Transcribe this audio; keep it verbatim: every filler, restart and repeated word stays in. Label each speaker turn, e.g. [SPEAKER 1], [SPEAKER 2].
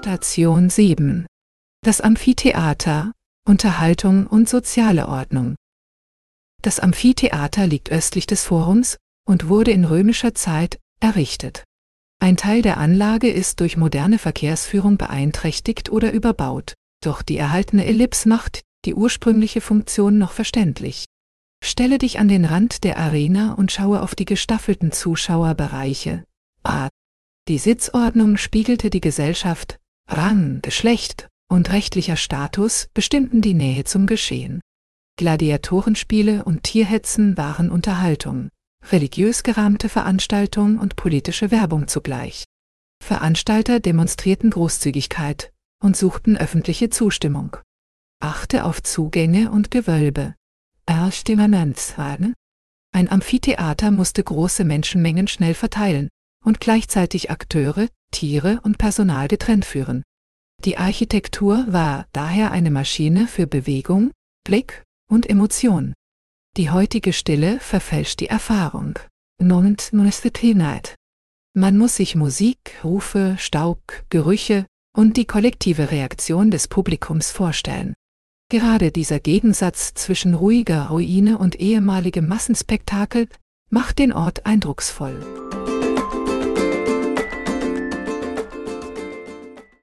[SPEAKER 1] Station sieben. Das Amphitheater, Unterhaltung und soziale Ordnung. Das Amphitheater liegt östlich des Forums und wurde in römischer Zeit errichtet. Ein Teil der Anlage ist durch moderne Verkehrsführung beeinträchtigt oder überbaut, doch die erhaltene Ellipse macht die ursprüngliche Funktion noch verständlich. Stelle dich an den Rand der Arena und schaue auf die gestaffelten Zuschauerbereiche. A. Die Sitzordnung spiegelte die Gesellschaft, Rang, Geschlecht und rechtlicher Status bestimmten die Nähe zum Geschehen. Gladiatorenspiele und Tierhetzen waren Unterhaltung, religiös gerahmte Veranstaltung und politische Werbung zugleich. Veranstalter demonstrierten Großzügigkeit und suchten öffentliche Zustimmung. Achte auf Zugänge und Gewölbe. Ein Amphitheater musste große Menschenmengen schnell verteilen und gleichzeitig Akteure, Tiere und Personal getrennt führen. Die Architektur war daher eine Maschine für Bewegung, Blick und Emotion. Die heutige Stille verfälscht die Erfahrung. Man muss sich Musik, Rufe, Staub, Gerüche und die kollektive Reaktion des Publikums vorstellen. Gerade dieser Gegensatz zwischen ruhiger Ruine und ehemaligem Massenspektakel macht den Ort eindrucksvoll.